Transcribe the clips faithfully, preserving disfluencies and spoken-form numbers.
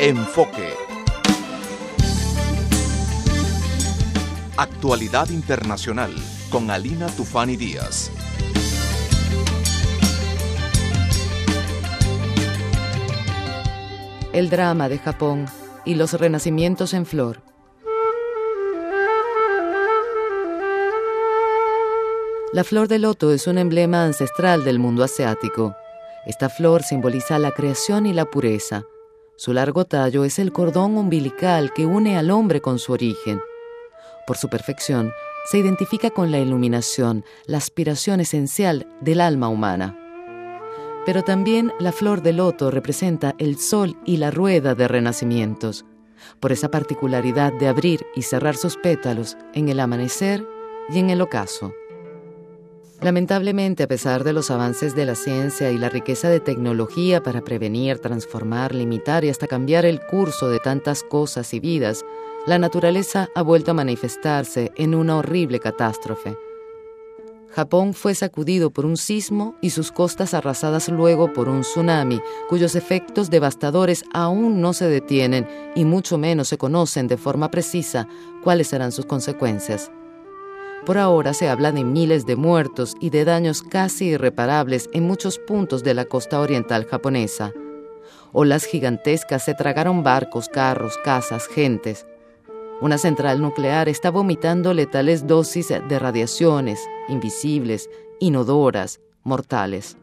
Enfoque. Actualidad internacional con Alina Tufani Díaz. El drama de Japón y los renacimientos en flor. La flor de loto es un emblema ancestral del mundo asiático. Esta flor simboliza la creación y la pureza. Su largo tallo es el cordón umbilical que une al hombre con su origen. Por su perfección, se identifica con la iluminación, la aspiración esencial del alma humana. Pero también la flor de loto representa el sol y la rueda de renacimientos, por esa particularidad de abrir y cerrar sus pétalos en el amanecer y en el ocaso. Lamentablemente, a pesar de los avances de la ciencia y la riqueza de tecnología para prevenir, transformar, limitar y hasta cambiar el curso de tantas cosas y vidas, la naturaleza ha vuelto a manifestarse en una horrible catástrofe. Japón fue sacudido por un sismo y sus costas arrasadas luego por un tsunami, cuyos efectos devastadores aún no se detienen y mucho menos se conocen de forma precisa cuáles serán sus consecuencias. Por ahora se habla de miles de muertos y de daños casi irreparables en muchos puntos de la costa oriental japonesa. Olas gigantescas se tragaron barcos, carros, casas, gentes. Una central nuclear está vomitando letales dosis de radiaciones, invisibles, inodoras, mortales.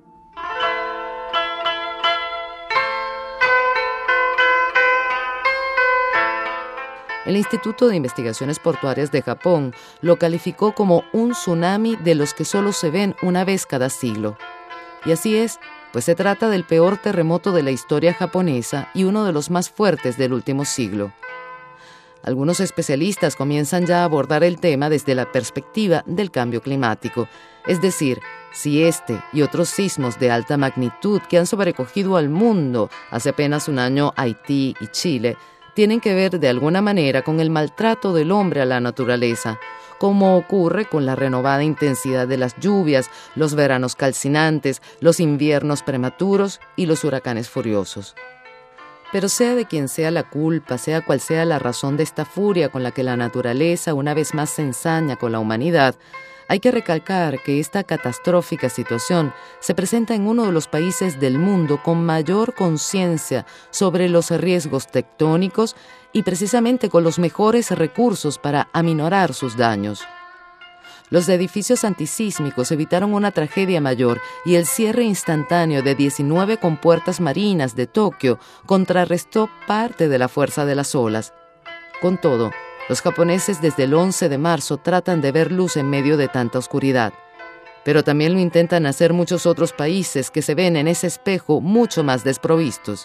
El Instituto de Investigaciones Portuarias de Japón lo calificó como un tsunami de los que solo se ven una vez cada siglo. Y así es, pues se trata del peor terremoto de la historia japonesa y uno de los más fuertes del último siglo. Algunos especialistas comienzan ya a abordar el tema desde la perspectiva del cambio climático, es decir, si este y otros sismos de alta magnitud que han sobrecogido al mundo hace apenas un año Haití y Chile tienen que ver de alguna manera con el maltrato del hombre a la naturaleza, como ocurre con la renovada intensidad de las lluvias, los veranos calcinantes, los inviernos prematuros y los huracanes furiosos. Pero sea de quien sea la culpa, sea cual sea la razón de esta furia con la que la naturaleza una vez más se ensaña con la humanidad, hay que recalcar que esta catastrófica situación se presenta en uno de los países del mundo con mayor conciencia sobre los riesgos tectónicos y precisamente con los mejores recursos para aminorar sus daños. Los edificios antisísmicos evitaron una tragedia mayor y el cierre instantáneo de diecinueve compuertas marinas de Tokio contrarrestó parte de la fuerza de las olas. Con todo, los japoneses desde el once de marzo tratan de ver luz en medio de tanta oscuridad. Pero también lo intentan hacer muchos otros países que se ven en ese espejo mucho más desprovistos.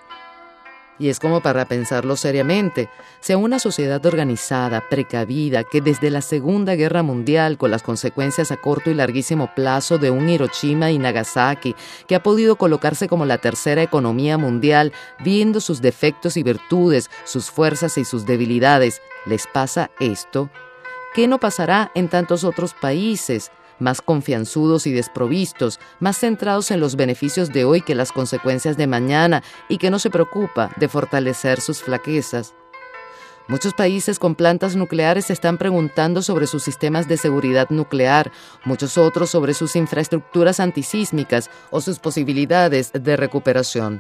Y es como para pensarlo seriamente, si a una sociedad organizada, precavida, que desde la Segunda Guerra Mundial, con las consecuencias a corto y larguísimo plazo de un Hiroshima y Nagasaki, que ha podido colocarse como la tercera economía mundial, viendo sus defectos y virtudes, sus fuerzas y sus debilidades, les pasa esto, ¿qué no pasará en tantos otros países, más confianzudos y desprovistos, más centrados en los beneficios de hoy que las consecuencias de mañana y que no se preocupa de fortalecer sus flaquezas? Muchos países con plantas nucleares se están preguntando sobre sus sistemas de seguridad nuclear, muchos otros sobre sus infraestructuras antisísmicas o sus posibilidades de recuperación.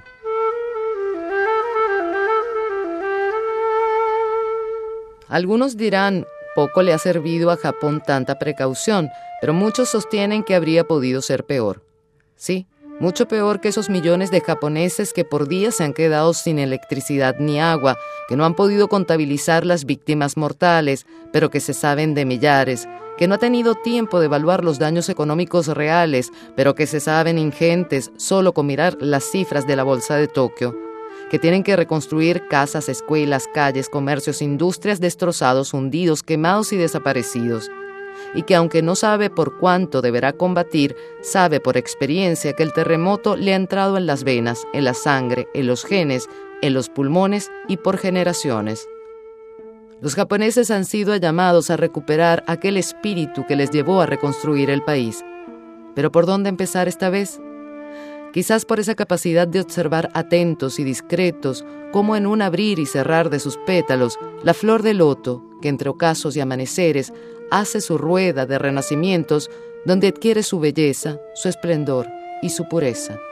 Algunos dirán, poco le ha servido a Japón tanta precaución, pero muchos sostienen que habría podido ser peor. Sí, mucho peor que esos millones de japoneses que por días se han quedado sin electricidad ni agua, que no han podido contabilizar las víctimas mortales, pero que se saben de millares, que no ha tenido tiempo de evaluar los daños económicos reales, pero que se saben ingentes solo con mirar las cifras de la bolsa de Tokio, que tienen que reconstruir casas, escuelas, calles, comercios, industrias destrozados, hundidos, quemados y desaparecidos, y que aunque no sabe por cuánto deberá combatir, sabe por experiencia que el terremoto le ha entrado en las venas, en la sangre, en los genes, en los pulmones y por generaciones. Los japoneses han sido llamados a recuperar aquel espíritu que les llevó a reconstruir el país. ¿Pero por dónde empezar esta vez? quizás por esa capacidad de observar atentos y discretos cómo en un abrir y cerrar de sus pétalos la flor de loto, que entre ocasos y amaneceres hace su rueda de renacimientos, donde adquiere su belleza, su esplendor y su pureza.